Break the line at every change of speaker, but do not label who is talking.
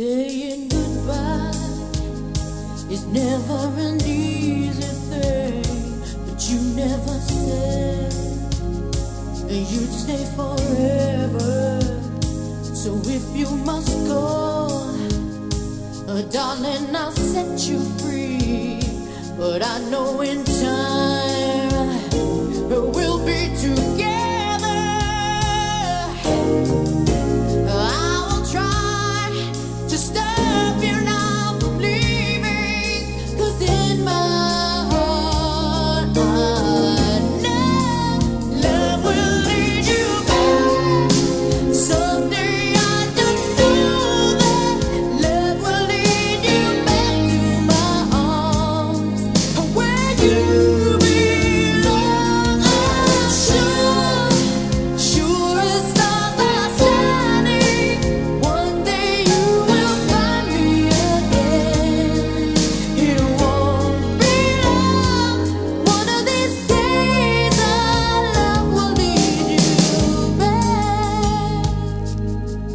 Saying goodbye is never an easy thing, but you never said you'd stay forever. So if you must go, darling, I'll set you free. But I know in time we'll